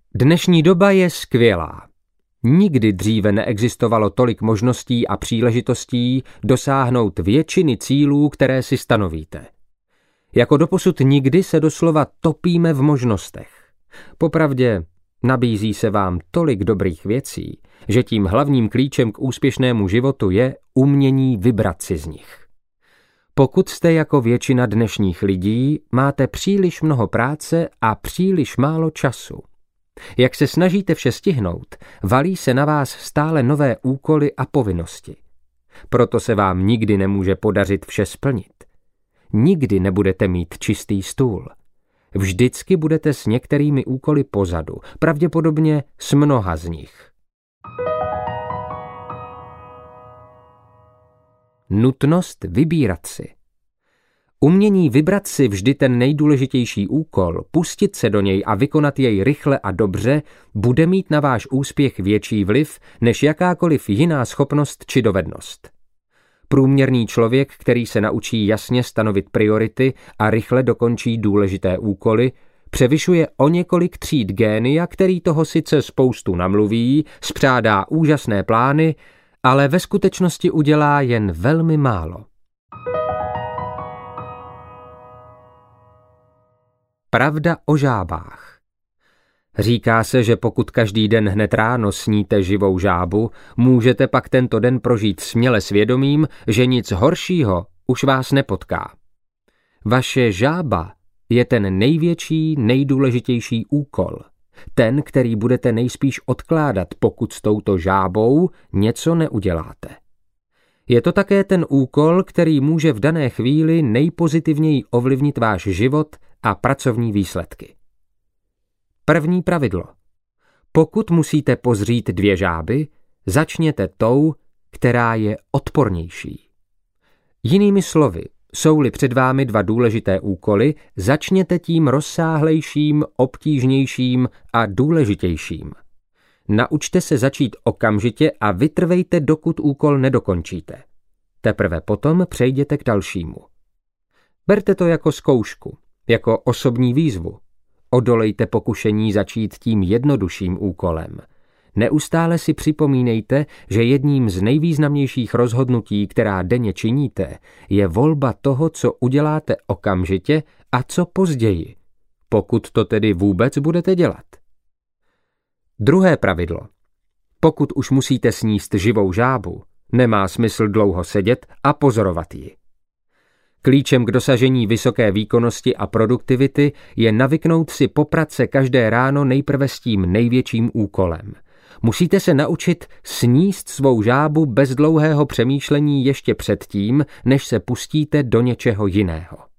Dnešní doba je skvělá. Nikdy dříve neexistovalo tolik možností a příležitostí dosáhnout většiny cílů, které si stanovíte. Jako doposud nikdy se doslova topíme v možnostech. Popravdě nabízí se vám tolik dobrých věcí, že tím hlavním klíčem k úspěšnému životu je umění vybrat si z nich. Pokud jste jako většina dnešních lidí, máte příliš mnoho práce a příliš málo času. Jak se snažíte vše stihnout, valí se na vás stále nové úkoly a povinnosti. Proto se vám nikdy nemůže podařit vše splnit. Nikdy nebudete mít čistý stůl. Vždycky budete s některými úkoly pozadu, pravděpodobně s mnoha z nich. Nutnost vybírat si. Umění vybrat si vždy ten nejdůležitější úkol, pustit se do něj a vykonat jej rychle a dobře, bude mít na váš úspěch větší vliv než jakákoliv jiná schopnost či dovednost. Průměrný člověk, který se naučí jasně stanovit priority a rychle dokončí důležité úkoly, převyšuje o několik tříd génia, který toho sice spoustu namluví, spřádá úžasné plány, ale ve skutečnosti udělá jen velmi málo. Pravda o žábách. Říká se, že pokud každý den hned ráno sníte živou žábu, můžete pak tento den prožít směle svědomím, že nic horšího už vás nepotká. Vaše žába je ten největší, nejdůležitější úkol. Ten, který budete nejspíš odkládat, pokud s touto žábou něco neuděláte. Je to také ten úkol, který může v dané chvíli nejpozitivněji ovlivnit váš život a pracovní výsledky. První pravidlo. Pokud musíte pozřít 2 žáby, začněte tou, která je odpornější. Jinými slovy, jsou-li před vámi 2 důležité úkoly, začněte tím rozsáhlejším, obtížnějším a důležitějším. Naučte se začít okamžitě a vytrvejte, dokud úkol nedokončíte. Teprve potom přejděte k dalšímu. Berte to jako zkoušku, jako osobní výzvu. Odolejte pokušení začít tím jednodušším úkolem. Neustále si připomínejte, že jedním z nejvýznamnějších rozhodnutí, která denně činíte, je volba toho, co uděláte okamžitě a co později, pokud to tedy vůbec budete dělat. Druhé pravidlo. Pokud už musíte sníst živou žábu, nemá smysl dlouho sedět a pozorovat ji. Klíčem k dosažení vysoké výkonnosti a produktivity je navyknout si poprat se každé ráno nejprve s tím největším úkolem. Musíte se naučit sníst svou žábu bez dlouhého přemýšlení ještě předtím, než se pustíte do něčeho jiného.